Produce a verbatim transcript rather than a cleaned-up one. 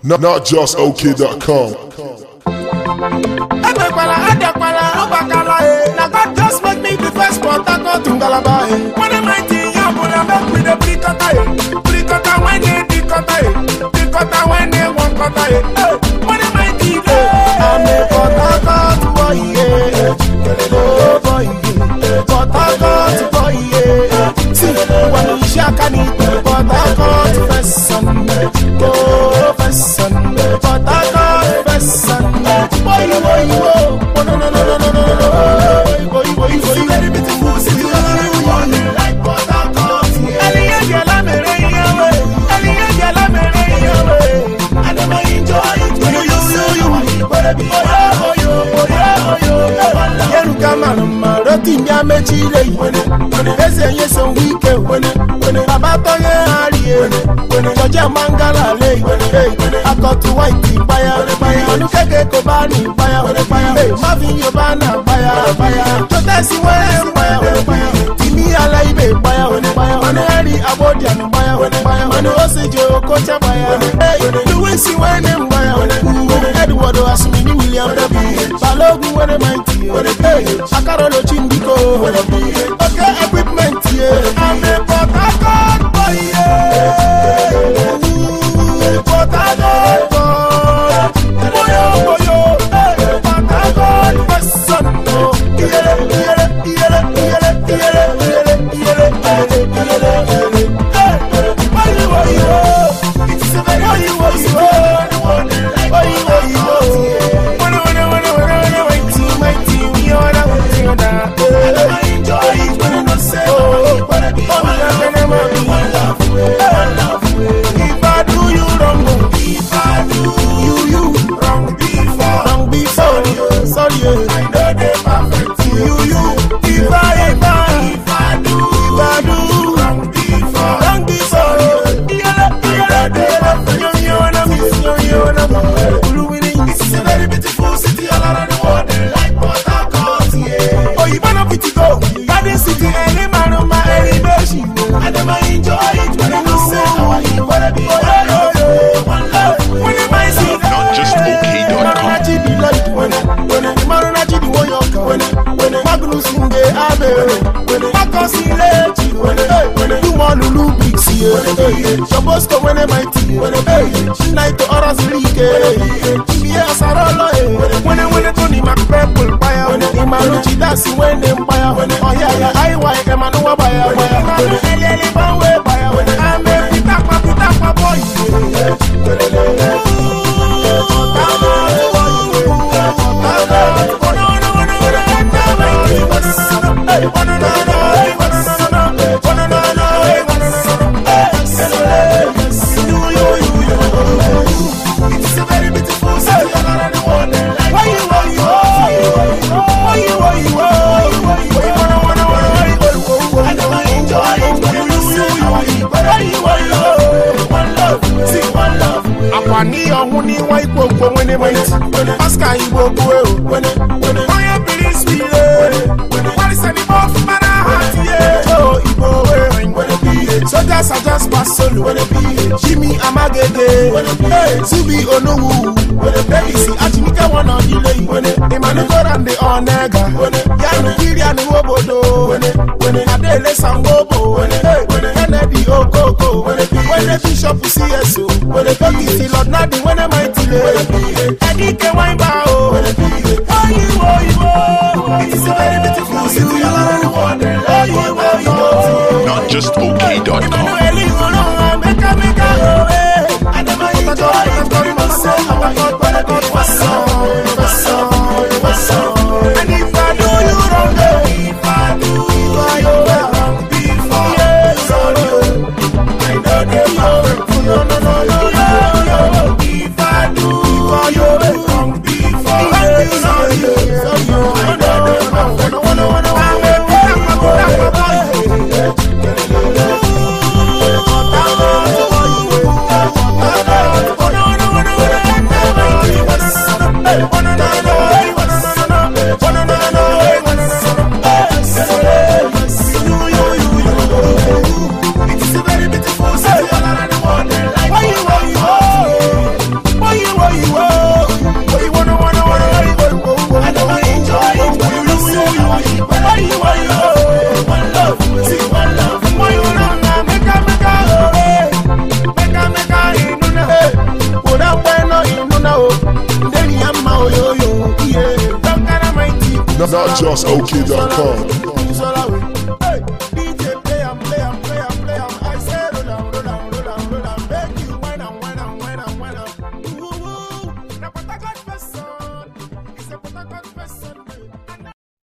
Not, not just O K dot com. Now God just make me the first port I go to Galaba. When I'm nineteen, young, when I make me the pre-cutter, pre-cutter when they pre-cutter, pre-cutter when they want cutter. When I'm nineteen, I'm a port boy, yeah, oh boy, port boy, yeah. See, when you shake a knee, port first son, oh first son, port first son, boy, boy, boy. No, no, no, no, no, no, no, no. Boy, boy, boy, boy. Very beautiful city. Like Port Harcourt. Aliyah girl, me rain away. Aliyah girl, me rain away. I never enjoy it. You, you, you, you. Wanna be oh yo, oh yo, oh yo. Yeru kama ma roti mia mechile. Ese yeso wike. Baba toye ariye. Joja mangala le. Akotu white fire. Onukeke kobani fire. Hey, Marvin Yobana, fire, fire. To test you where fire, fire. Timi Alaibe, fire, fire. Maneri Abodian, fire, fire. Manu Osejo, Kocha, fire. Hey, you will see when I'm fire. Edward was many million. Balogu, when I'm mighty. Hey, Akarolo Chimbiko. Okay, equipment, yeah. I'm a Port Harcourt boy, yeah. Port Harcourt boy. Boyo, boyo. Supposed to when I'm mighty, when I'm hey, night to oras leak, yes, I don't know. When I when I Tony McPurple buyer, when I'm Maruchi, that's when I'm buyer, when oh yeah, yeah, I want a man who buyer, buyer, buyer, buyer, when I'm a pitapa, pitapa Ni ohuni wa ipopo wene mighty. Aska ibo go when when fire police we when what is any more for man heart yeah. Oh ibo when when be so just I just pass solo when be Jimmy Amagege when be Zubi Onowu when be see Achinika one on delay when the man go and the onega when ya no kiri and obodo when when Adele Sangobo when when Kennedy Okoko when when the bishop C S O when the talking Lord Nadi when I'm mighty Eddie can wine bow oh you oh you it's a very beautiful city all around the world. Not just O K dot com. And if I do you wrong, if I do you wrong before, sorry, I know the power. No, no, no, no, no. If I do you wrong before, sorry, I know the power. No, no, no, no. not just OK dot com.